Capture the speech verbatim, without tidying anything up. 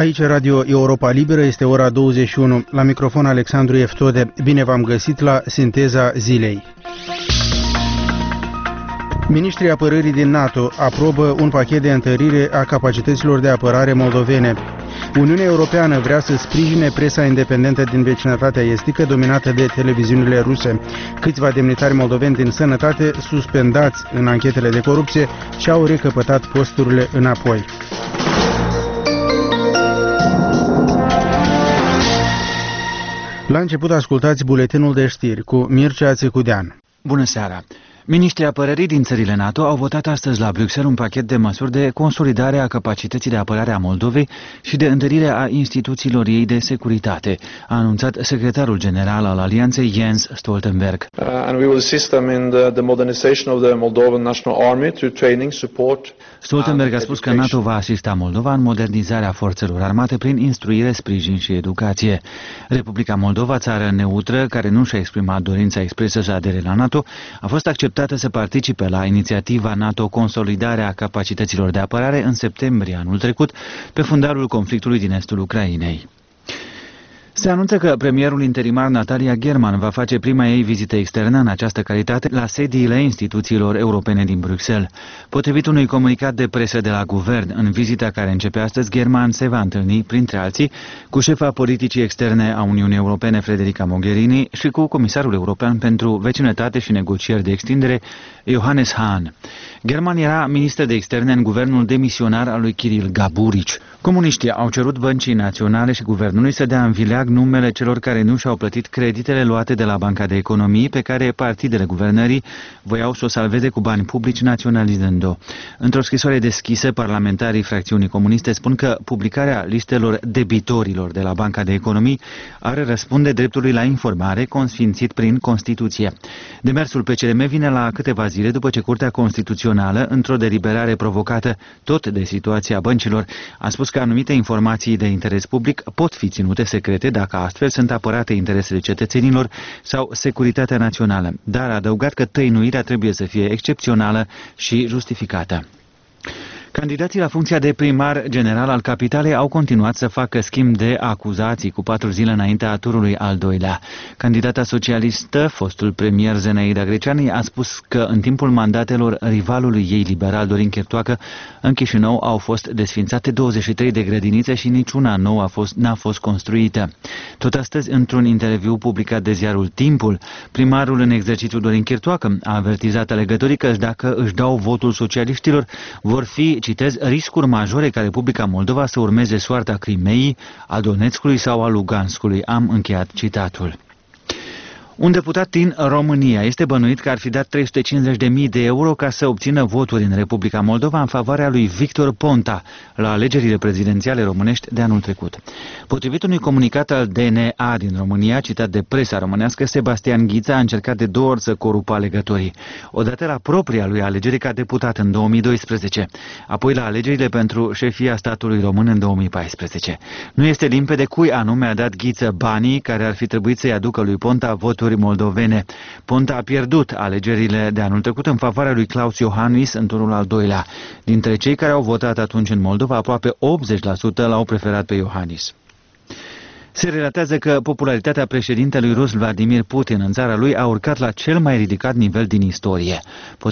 Aici Radio Europa Liberă, este ora douăzeci și unu. La microfon Alexandru Eftode. Bine v-am găsit la Sinteza Zilei. Ministrii apărării din NATO aprobă un pachet de întărire a capacităților de apărare moldovene. Uniunea Europeană vrea să sprijine presa independentă din vecinătatea estică, dominată de televiziunile ruse. Câțiva demnitari moldoveni din sănătate, suspendați în anchetele de corupție, și-au recăpătat posturile înapoi. La început ascultați buletinul de știri cu Mircea Țicudean. Bună seara! Ministrii apărării din țările NATO au votat astăzi la Bruxelles un pachet de măsuri de consolidare a capacității de apărare a Moldovei și de întărire a instituțiilor ei de securitate, a anunțat secretarul general al Alianței Jens Stoltenberg. Uh, and we will assist them in the, the modernization of the Moldovan National Army through training, support. Stoltenberg a spus că NATO va asista Moldova în modernizarea forțelor armate prin instruire, sprijin și educație. Republica Moldova, țară neutră care nu și-a exprimat dorința expresă să adere la NATO, a fost acceptată să participe la inițiativa NATO Consolidarea capacităților de apărare în septembrie anul trecut, pe fundalul conflictului din estul Ucrainei. Se anunță că premierul interimar Natalia German va face prima ei vizită externă în această calitate la sediile instituțiilor europene din Bruxelles. Potrivit unui comunicat de presă de la guvern, în vizita care începe astăzi, German se va întâlni, printre alții, cu șefa politicii externe a Uniunii Europene, Federica Mogherini, și cu comisarul european pentru vecinătate și negocieri de extindere, Johannes Hahn. German era ministru de externe în guvernul demisionar al lui Kiril Gaburici. Comuniștii au cerut Băncii Naționale și guvernului să dea în vileag numele celor care nu și-au plătit creditele luate de la Banca de Economii, pe care partidele guvernării voiau să o salveze cu bani publici, naționalizând-o. Într-o scrisoare deschisă, parlamentarii fracțiunii comuniste spun că publicarea listelor debitorilor de la Banca de Economii ar răspunde dreptului la informare consfințit prin Constituție. Demersul P C R M vine la câteva zile după ce Curtea Constituțională, într-o deliberare provocată tot de situația băncilor, a spus că anumite informații de interes public pot fi ținute secrete dacă astfel sunt apărate interesele cetățenilor sau securitatea națională, dar a adăugat că tăinuirea trebuie să fie excepțională și justificată. Candidații la funcția de primar general al capitalei au continuat să facă schimb de acuzații cu patru zile înaintea turului al doilea. Candidata socialistă, fostul premier Zenaida Greceanu, a spus că în timpul mandatelor rivalului ei liberal Dorin Chertoacă, în Chișinău au fost desfințate douăzeci și trei de grădinițe și niciuna nouă a fost, n-a fost construită. Tot astăzi, într-un interviu publicat de ziarul Timpul, primarul în exercițiu Dorin Chertoacă a avertizat alegătorii că dacă își dau votul socialiștilor, vor fi, citez, riscuri majore ca Republica Moldova să urmeze soarta Crimeii, a Donetskului sau a Luganskului. Am încheiat citatul. Un deputat din România este bănuit că ar fi dat trei sute cincizeci de mii de euro ca să obțină voturi în Republica Moldova în favoarea lui Victor Ponta la alegerile prezidențiale românești de anul trecut. Potrivit unui comunicat al D N A din România, citat de presa românească, Sebastian Ghița a încercat de două ori să corupă alegătorii. Odată la propria lui alegere ca deputat în două mii doisprezece, apoi la alegerile pentru șefia statului român în două mii paisprezece. Nu este limpede cui anume a dat Ghiță banii care ar fi trebuit să-i aducă lui Ponta voturi moldovene. Ponta a pierdut alegerile de anul trecut în favoarea lui Klaus Iohannis în turul al doilea. Dintre cei care au votat atunci în Moldova, aproape optzeci la sută l-au preferat pe Iohannis. Se relatează că popularitatea președintelui rus Vladimir Putin în țara lui a urcat la cel mai ridicat nivel din istorie.